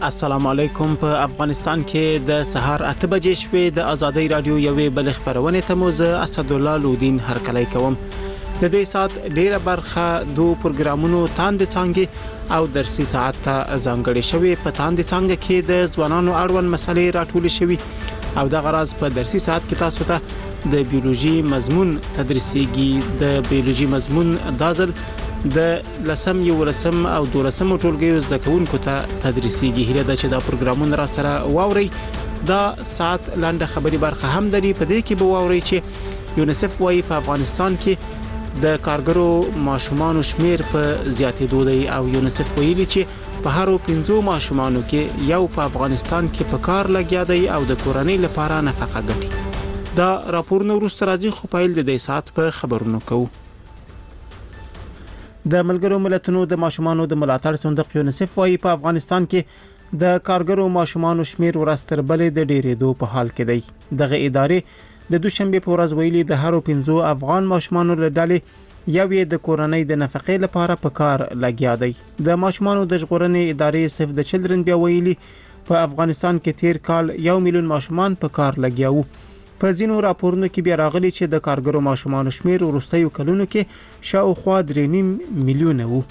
السلام علیکم. په افغانستان کې د سهار 8 بجې شپې د ازادۍ رادیو یوې بل خبرونه ته موزه اسد الله لودین هرکلی کوم. د دې سات ډیره برخه دوه پروګرامونو تاند څنګه او درسي ساعت ته ځانګړي شوی. په تاند څنګه کې د ځوانانو اړوند مسلې راټول شوي او د غرض په درسي ساعت کې تاسو ته د بیولوژي مضمون تدریسيږي. د بیولوژي مضمون دازل د لسم یو لسم او دولسم ټولګیو زده کوونکو ته تدریسيږي. هله د چې دا پروګرامونه را سره واوري. دا ساعت لاندې خبري برخه هم دري په دې کې به واوري چې یونیسف وايي په افغانستان کې د کارګرو ماشومان شمیر په زیاتېدو دی او یونیسف ویلي چې په هر 15 ماشومانو کې یو په افغانستان کې په کار لګیا دی او د کورنۍ لپاره نفقه ګټي. دا راپورونه وروسته راځي خو پایل د دې ساعت په خبرونو کوو. د ملګرو ملتونو د ماشومانو د ملاتړ صندوق یونیسف وايي په افغانستان کې د کارګرو ماشومانو شمیر ورستر بلې د ډېرېدو په حال کې دی. دغه ادارې د دوشنبه په ورځ ویلي د هر 15 افغان ماشومانو له ډلې یو یې د کورنۍ د نفقې لپاره په کار لګیا دی. د ماشومانو د ژغورنې ادارې سیف د چلډرن بیا ویلي په افغانستان کې تیر کال 1 میلیون ماشومان په کار لګیا وو. په ځینو راپورونو کې بیا راغلي چې د کارګرو ماشومانو شمیر وروستیو کلونو کې شاوخوا 3.5 میلیونه وو.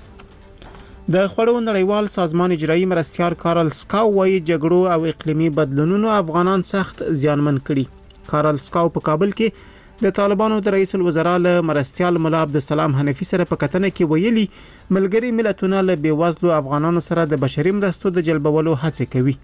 د خوړو نړیوال سازمان اجرایی مرستیال کارل سکاو وايي جګړو او اقلیمي بدلونونو افغانان سخت زیانمن کړي. کارل سکاو په کابل کې د طالبانو د رئیس الوزرا له مرستیال مولا عبدالسلام حنفي سره په کتنه کې ویلي ملګری ملتونه له بیوزلو افغانانو سره د بشري مرستو د جلبولو هڅه کوي.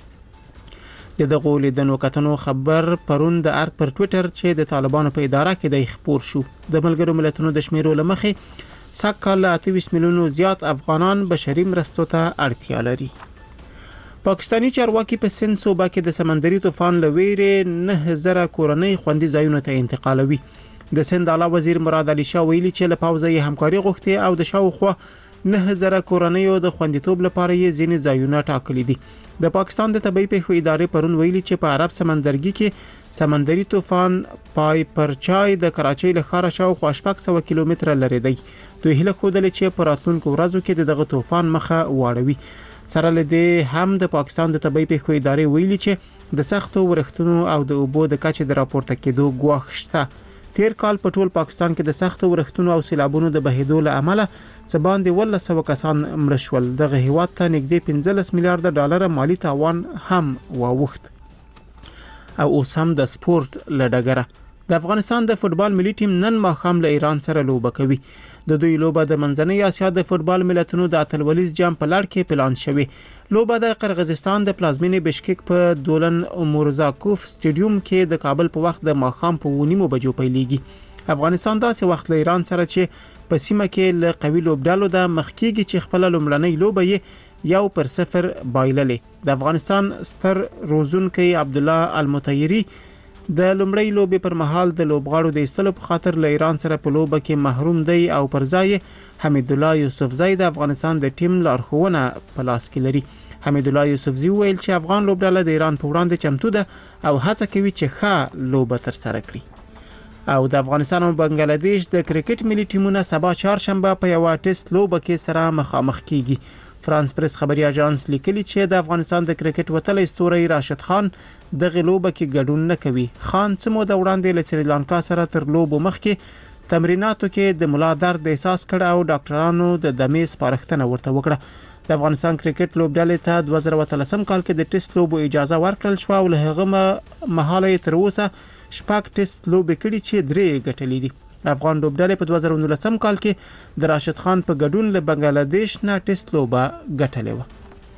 د دغه لیدنو کتنو خبر پرون د ارګ پر ټوئیټر چې د طالبانو په اداره کې د خبر شو. د ملګرو ملتونو د شمیرو لمخې سکهال 28 میلیونو زیات افغانان بشري مرستو ته اړتیا لري. پاکستانی چارواکي په سند صوبه کې د سمندري طوفان لویره 9000 کورنۍ خوندي ځایونو ته انتقالوي. د سند اعلی وزیر مراد علي شاه ویلي چې له پوځي همکاري غوښتي او د شاوخوا 9000 کورنۍ د خوندیتوب لپاره یې ځینې ځایونه ټاکلي دي. د پاکستان د طبي پیښو ادارې پرون ویلي چې په عرب سمندرګي کې سمندري طوفان پای پر چای د کراچۍ له ښار شاوخوا 600 کیلومتره لري دی. دوی هله خوده چې په راتلونکو ورځو کې دغه طوفان مخه واړوي. سره له دې هم د پاکستان د طبي پیښو ادارې ویلي چې د سختو ورښتونو او د اوبو د کچې د راپورته کېدو ګواښ شته. تیر کال په ټول پاکستان کې د سختو ورښتونو او سیلابونو د بهیدو له امله څه باندې 100 کسان مړ شول. دغه هیواد ته نږدې 15 میلیارډ ډالر مالی تاوان هم واوښت. او اوس هم د سپورت لډګره د افغانستان د فوتبال ملي ټیم نن ماښام له ایران سره لوبه کوي. د دوی لوبه د منځنۍ اسیا د فوتبال ملتونو د اتلولیز جام په لړ کې پلان شوی. لوبه د قرغیزستان د پلازمینې بشکک په دولن مورزاکوف سټیډیوم کې د کابل په وخت د ماښام په 9 بجو پیلېږي. افغانستان داسې وخت له ایران سره چې په سیمه کې له قوي لوبډالو د مخکېږي چې خپل لومړنۍ لوبه یې 1-0 بایللې. د افغانستان ستر روزونکي عبد الله المطیری د لومړی لوبې پر مهال د لوبغاړو د ایستلو په خاطر له ایران سره په لوبه کې محروم دی او پر ځای حمید الله یوسفزئی د افغانستان د ټیم لارښوونه په لاس کې لري. حمید الله یوسفزئی ویل چې افغان لوبډله د ایران په وړاندې چمتو ده او هڅه کوي چې ښه لوبه تر سره کړي. او د افغانستان او بنگلاديش د کرکټ ملي ټیمونه سبا چهارشنبه په یو ټیسټ لوبه کې سره مخامخ کیږي. فرانس پریس خبري اژانس لیکلي چې د افغانستان د کرکټ وتلی ستوري راشد خان د غلوبه کې ګډون نه کوي. خان څه موده وړاندې له سریلانکا سره تر لوبو مخکې تمریناتو کې د ملا درد احساس کړ او ډاکټرانو د دمې سپارښتنه ورته وکړه. د افغانستان کرکټ لوبډلې ته 2013 کال کې د ټیسټ لوبو اجازه ورکړل شو او له هغه مهاله تر اوسه شپږ ټیسټ لوبې کړي چې 3 ګټلې دي. افغان لوبډلې په 2019 کال کې د راشد خان په ګډون له بنگلاديش نه ټیسټ لوبه ګټلې و.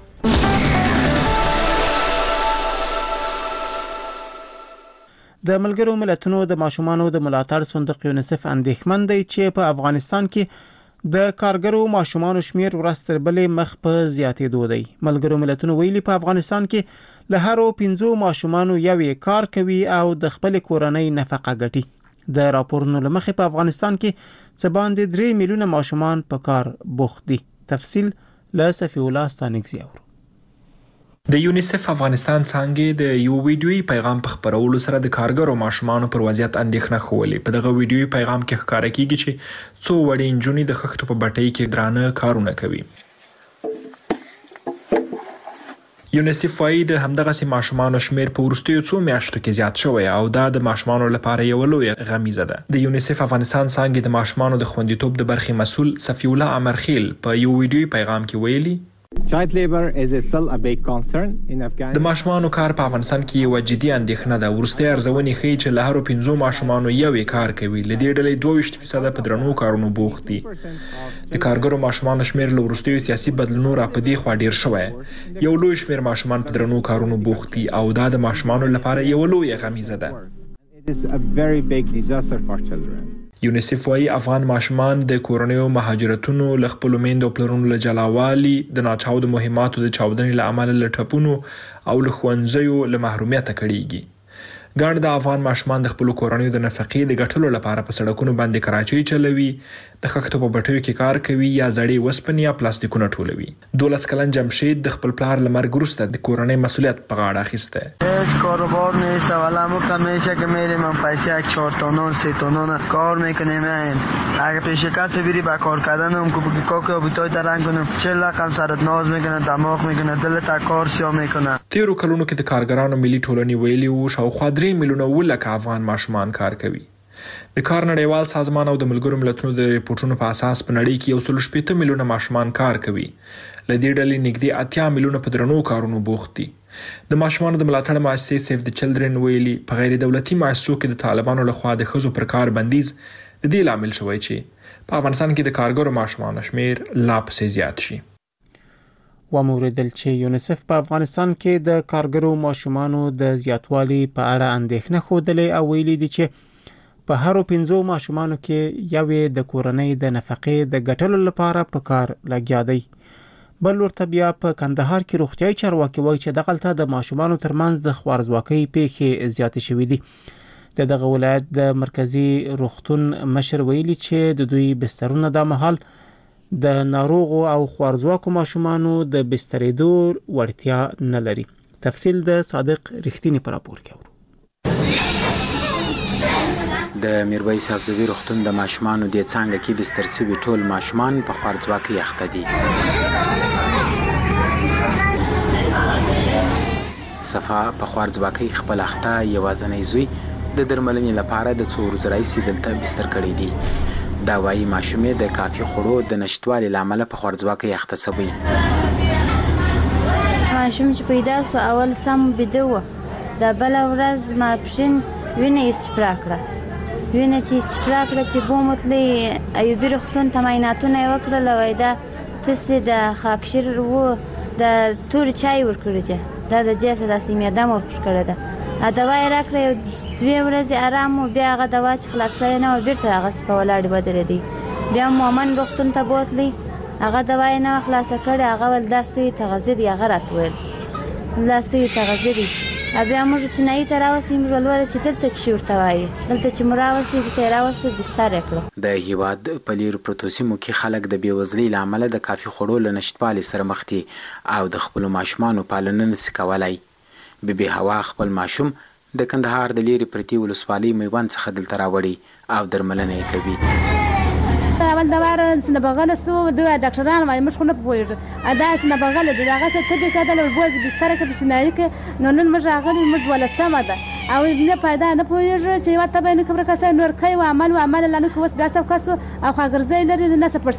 د ملګرو ملتونو د ماشومانو د ملاتړ صندوق یونیسف اندېښمن دی چې په افغانستان کې د کارګرو ماشومانو شمیر ورستر بلې مخ په زیاتېدو دی. ملګرو ملتونو ویلي په افغانستان کې له هر 15 ماشومانو یو کار کوي او د خپل کورنۍ نفقه ګټي. د راپورونو لمخې په افغانستان کې څه باندې 3 میلیونه ماشومان په کار بوخت دي. تفصیل له صفی الله ستانکزی اورو. د یونیسف افغانستان څنګه د یو ویډیوي پیغام په خبرولو سره د کارګرو ماشومانو پر وضعیت اندېښنه خولې. په دغه ویډیوي پیغام کې ښکاره کیږي چې څو وړې نجونې د خښتو په بټۍ کې درانه کارونه کوي. یونیسف وايي د همدغه سي ماشومان شمیر په وروستیو څو میاشتو کې زیات شوی او دا د ماشومان لپاره یو لوی غمیزه ده. د یونیسف افغانستان څنګه د ماشومان د خوندیتوب د برخې مسؤل صفی الله امرخیل په یو ویډیوي پیغام کې ویلي Child labor is still a big concern in Afghanistan. د ماشومانو کار په افغانستان کې یو جدي اندېښنه ده. ورستي ارزونې ښیي چې له هرو 5 ماشومانو یو کار کوي. له دې ډلې 22% په درنو کارونو بوخت دي. د کارګرو ماشومانو شمیر له ورستیو سیاسي بدلونونو را په دې خوا ډیر شوی. یو لوی شمیر ماشومان په درنو کارونو بوخت دي او دا د ماشومانو لپاره یو لوی غمیزه ده. It is a very big disaster for children. یونیسف وايي افغان ماشومان د کورنیو مهاجرتونو له خپل میندو پلرونو له جلاوالي د ناچاودو مهماتو د چاودنې له امله له ټپونو او له ښوونځیو له محرومیت کړيږي. ګڼ د افغان ماشومان د خپل کورنیو د نفقې د ګټلو لپاره په سړکونو باندې کراچۍ چلوي، د خښتو په بټیو کې کار کوي یا زړې وسپنې یا پلاستیکونه ټولوي. 12 کلن جمشید د خپل پلار له مرګ وروسته د کورنۍ مسؤلیت په غاړه اخیسته. هیچ کاروبار نیست و الان همیشه که میریم من پیسه 1 4 تونن 3 تونن کار میکنیم. اگه پیش کسی بری با کار کردن اون که کوکو بوتای درنگ کنه 40 رقم سرت ناز میکنه، دماغ میکنه، دلت کار سیا میکنه. تیرو کلونو کې د کارګرانو ملي ټولنې ویلي وو شاوخوا 3 میلیونه ولکه افغان ماشومان کار کوي. د کار نړیوال سازمان او د ملګرو ملتونو د ریپورتونو په اساس په نړۍ کې 1.8 میلیونه ماشومان کار کوي. له دې ډلې نږدې 80 میلیونه په درنو کارونو بوخت دي. د ماشومانو د ملاتړ مؤسسې سیف د چلډرن ویلي په غیر دولتي مؤسسو کې د طالبانو لخوا د ښځو پر کار بندیز د دې لامل شوی چې په افغانستان کې د کارګرو ماشومانو شمیر لا پسې زیات شي. وموردل چې یونیسف په افغانستان کې د کارګرو ماشومانو د زیاتوالي په اړه اندېښنه خوده او ویلي دي چې په هرو 5 ماشومانو کې یوې د کورنۍ د نفقې د ګټلو لپاره په کار لګیا دی. بل ورته بیا په کندهار کې روغتیايي چارواکي وایي چې دغلته د ماشومانو ترمنځ د خوارزواکۍ پیښې زیاتې شوې دي. دغه ولایت د مرکزی روغتون مشر ویلي چې د دوی بسترونه د مهال د ناروغو او خوارزواکو ماشومانو د بسترېدو وړتیا نه لري. تفصیل د صادق رښتینی پر راپور کې اورو. د میرویس افزوي روغتون د ماشومانو د څنګه کې بستر شوي ټول ماشومان په خوارزواکۍ اخته دي. صفا په خوارزواکۍ خپل اخته یوازینی زوی د درملنې لپاره د 2 ورځې راهیسې دلته بستر کړی دی. دا وايي ماشومې د کافي خوړو د نشټوالي لامل په خوارزواکۍ اخته شوی. ماشوم چې پیدا سو اول سم بده و، د بل ورځ ماپښین وینې استفرا کړه. وینې چې استفرا کړه چې بومتلې ایوبي روغتون ته معایناتونه یې وکړل، وایي دا تاسې د خاکشیر و د تور چای ورکړی چې دا د جیسه داسې معده مو پوښ کړې ده. دوا یې راکړه، یو 2 ورځې آرام و، بیا هغه دوا چې خلاص شوی نه و بیرته هغه په ولاړې ودرېدی. بیا مومن روغتون ته بوتلی، هغه دوا یې نه خلاصه کړې، هغه ول دا سوی تغذیه دی، هغه راته ویل دا سوی تغذیه دی. بیا موږ چینایي ته راوستې، موږ ولوله چې دلته څه شي ورته وایي. دلته چې مو راوستې دلته یې راوستې بستر یې کړو. د هیواد په لیرو پرتو سیمو کې خلک د بېوزلۍ له امله د کافي خوړو له نشتوالي سره مخ دي او د خپلو ماشومانو پالنه نشي کولی. بیبي هوا خپل ماشوم د کندهار د لیرې پرتې ولسوالۍ میوند څخه دلته راوړي او درملنه یې کوي. اول دوار سنه بغل سو دوه ډاکټران وايي موږ خو نه پوهیږو ادا سنه بغل د هغه څه طبي کېدل او بوز بستر کې بشنایي کې نو نن موږ راغلي موږ ولستمه ده او نه پیدا نه پوهیږو چې وته به نه کبر کسه نور کوي او عمل لنه کوس بیا څه کسو او خاګرځي لري نه څه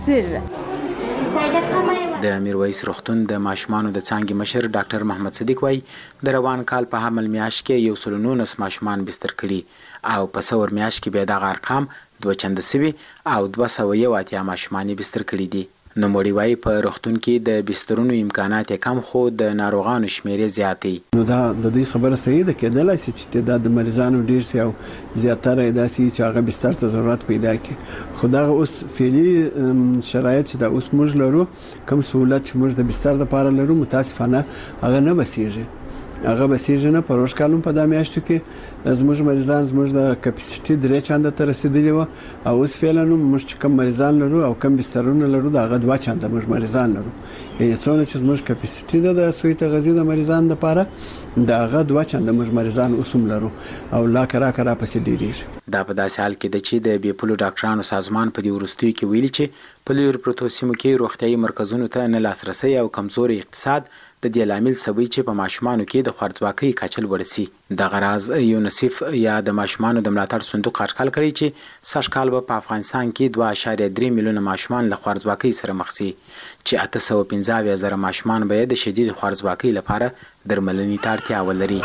پرسیږي. د میرویس روغتون د ماشومانو د څانګې مشر ډاکټر محمد صدیق وايي د روان کال په حمل میاشت کې 119 ماشومان بستر کړي او په څور میاشت کې به د ارقام 2 چنده سوي او 201 ماشومان بستر کړي دي. نوموړي وايي په روغتون کې د بسترونو امکانات کم خو د ناروغانو شمېر زیات دي. نو دا د دوی خبره صحیح ده، کېدلای شي چې تعداد د مریضانو ډیر سي او زیاتره داسي چې هغه بستر ته ضرورت پیدا کړي. خو دا اوس فعلي شرایط چې دا اوس موږ لرو، کوم سہولت چې موږ د بستر لپاره لرو، متاسفانه هغه نه بسیږي. هغه بسیږي نه. په روش کالم په د میاشتو کې زموږ مریضان زموږ د کپاسټي 3 چنده ته رسیدلی و او اوس فعلا موږ کم مریضان لرو او کم بسترونه لرو، دا هغه 2 چنده موږ مریضان لرو. یعنی څونه چې زموږ کپاسټي ده د سوی تغذیه د مریضان لپاره، دا هغه 2 چنده موږ مریضان اوسم لرو او لا کرا پسې ډیریږي. دا په داسې حال کې ده چې د بیپلو ډاکټرانو سازمان په دې وروستیو کې ویلي چې په لیرو پرتو سیمو کې روغتیايي مرکزونو ته نه لاسرسي او کمزوري اقتصاد د دې لامل شوی چې په ماشومانو کې د خوارځواکۍ کچه لوړه سي. دغه راز یونیسف یا د ماشومانو د ملاتړ صندوق اټکل کړی چې سږ کال به په افغانستان کې 2.3 میلیونه ماشومان له خوارځواکۍ سره مخ شي چې 815,000 ماشومان به د شدید خوارځواکۍ لپاره درملنې ته اړتیا ولري.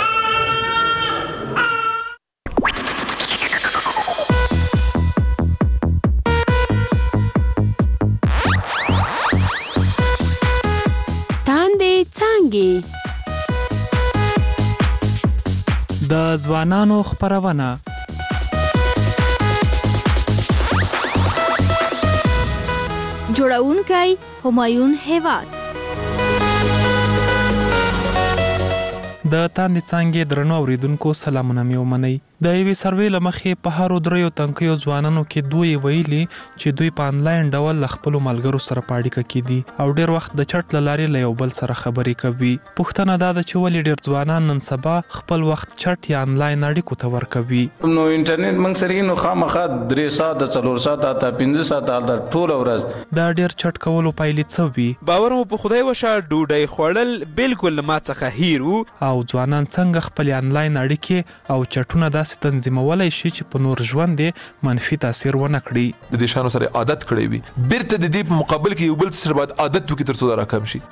د ځوانانو خپرونه جوړونکی همایون هیواد. د تاندې څانګې درنو اوریدونکو سلامونه مې ومنئ. د یوې سروې له مخې په هرو دریو تنکیو ځوانانو کې دوی ویلي چې دوی په انلاین ډول له خپلو ملګرو سره په اړیکه کې دي او ډېر وخت د چټ له لارې له یو بل سره خبرې کوي. پوښتنه دا ده چې ولې ډېر ځوانان نن سبا خپل وخت چټ یا انلاین اړیکو ته ورکوي. نو انټرنیټ موږ سره نو خامخا 3 ساعته 4 ساعته تا 5 ساعته د ټول ورځ دا ډېر چټ کولو پایلې څه وي؟ باور مو په خدای وشه ډوډۍ خوړل بالکل ما څخه هیر وو. او ځوانان څنګه خپل انلاین اړیکې او چټونه داسې تنظیمولای شي چې په نور ژوند منفي تاثیر ونه کړي. د دې شانو سره عادت کړی وي بیرته د دې په مقابل کې یو بل سره باید عادت وکړي تر څو دا راکم شي.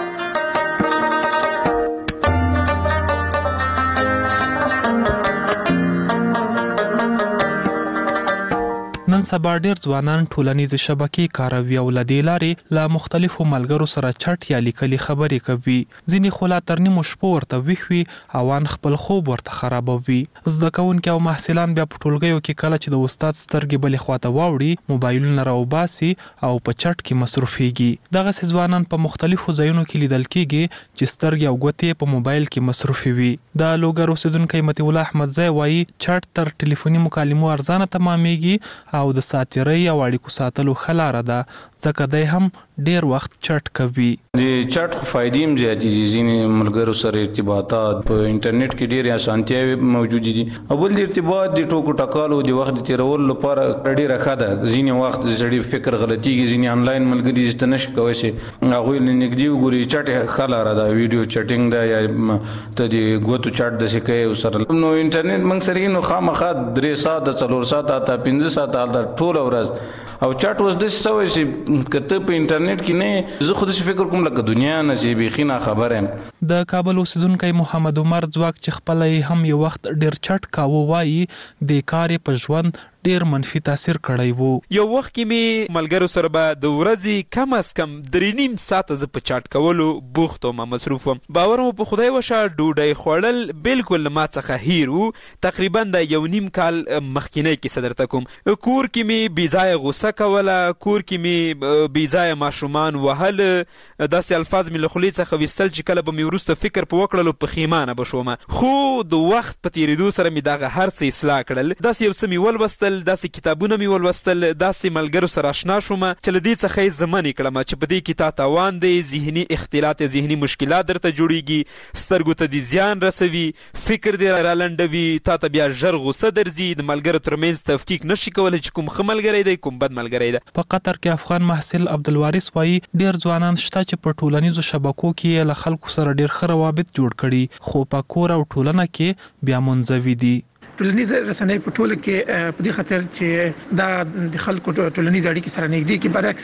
نن سبا ډېر ځوانان ټولنیزې شبکې کاروي او له دې لارې له مختلفو ملګرو سره چټ یا لیکلي خبرې کوي. ځینې خو لا تر نیمو شپو ورته ویښ وي او ان خپل خوب ورته خرابوي. زده کوونکي او محصلان بیا په ټولګیو کې کله چې د استاد سترګې بلې خواته واوړي موبایلونه راوباسي او په چټ کې مصروفېږي. دغسې ځوانان په مختلفو ځایونو کې لیدل کېږي چې سترګې او ګوتې په موبایل کې مصروفې وي. د لوګر اوسېدونکی مطیع الله احمدزی وایي چټ تر ټلیفوني مکالمو ارزانه تمامېږي او د ساتیرۍ او اړیکو ساتلو ښه لاره ده ځکه دی هم ډیر وخت چټ کوي. د چټ خو فائدې هم زیاتې دي. ځینې ملګرو سره ارتباطات په انټرنیټ کې ډېرې اسانتیاوې موجود دي. اول د ارتباط د ټوکو ټکالو د وخت د تېرولو لپاره ډېره ښه ده. ځینې وخت سړي فکر غلطېږي. ځینې انلاین ملګري چې ته نشي کولی شي هغوی له نږدې وګوري. چټ ښه لاره ده. ویډیو چټینګ ده یا ته د ګوتو چټ داسې کوې ورسره. نو انټرنیټ موږ سره نو خامخا 3 ساعته 4 ساعته تا 5 ساعته د ټول ورځ او چټ اوس داسې شوی چې که ته په انټرنیټ کې نه زه خو داسې فکر کوم لکه دنیا نه چې بیخي ناخبره یم. د کابل اوسېدونکی محمد عمر ځواک چې خپله یې هم یو وخت ډېر چټ کاوه وایي د کار یې په ژوند ډیر منفي تاثیر کړی وو. یو وخت کې می ملګرو سره به د ورځې کم از کم 3.5 ساعته ز په چټ کولو بوخت او مصروف وم. باور مو په خدای وشه ډوډۍ خوړل بالکل ما څخه هیر وو. تقریبا د 1.5 کال مخکینی کې صدرته کوم کور کې می بیځای غوسه کوله. کور کې می بیځای ماشومان وهل. داسې الفاظ می له خولې څخه ویستل چې کله به می وروسته فکر په وکړلو پښیمانه بشوم. خو د وخت په تیریدو سره می دغه هر څه اصلاح کړل. داسې یو څه می ولوستل داسې کتابونه مې ولوستل داسې ملګرو سره آشنا شوم چې له دې څخه یې ضمنې کړم چې په دې کې تا تاوان دی. ذهني اختلالات ذهني مشکلات درته جوړیږي. سترګو ته دې زیان رسوي. فکر دې رالنډوي. تا ته بیا ژر غوسه درځي. د ملګرو ترمنځ تفکیک نشي کولی چې کوم ښه ملګری دی کوم بد ملګری دی. په قطر کې افغان محصل عبدالوارث وایي ډېر ځوانان شته چې په ټولنیزو شبکو کې له خلکو سره ډېر ښه روابط جوړ کړي خو په کور او ټولنه کې بیا منزوي دي. ټولنیز رسنۍ په ټوله کې په دې خاطر چې دا د خلکو ټولنیز اړیکې سره نږدې کې برعکس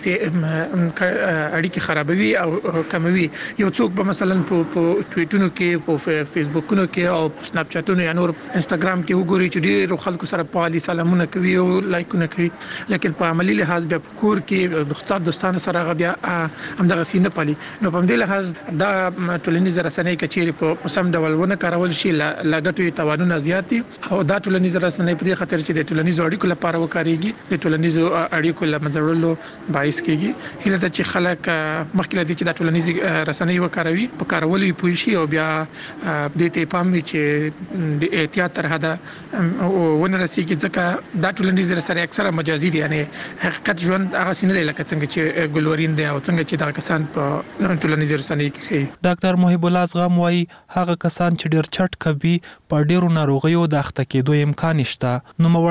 اړیکې خرابوي او کموي. یو څوک به مثلا په ټویټونو کې په فیسبوکونو کې او په سناپ چاتونو یا نور انستګرام کې وګوري چې ډېر خلکو سره پالي سلامونه کوي او لایکونه کوي لیکن په عملی لحاظ بیا په کور کې دوستانو سره بیا همدغه سینه پالي. نو په دې لحاظ دا ټولنیز رسنۍ کچېرې په سم ډول ونه کارول شي لګټوي توانونه زیاتي او دا ټولنیز رسنۍ په دې خاطر چې د ټولنیزو اړیکو لپاره وکاريږي د ټولنیزو اړیکو لمنځلو باعث کیږي. هله د چې خلک مخکې د چې د ټولنیز رسنۍ وکاروي په کارولو پوه شي او بیا د ته پام چې د احتیاط تر حده ونه رسیږي ځکه دا ټولنیز رسنۍ اکثره مجازي دي. یعنی حقیقت ژوند هغه سینه دی لکه څنګه چې ګلورین دی او څنګه چې دا کسان په ټولنیز رسنۍ کې. ډاکټر محب الله زغم وایي هغه کسان چې ډېر چټ کوي په ډېرو ناروغیو د اخته کېدو امکان شته. نو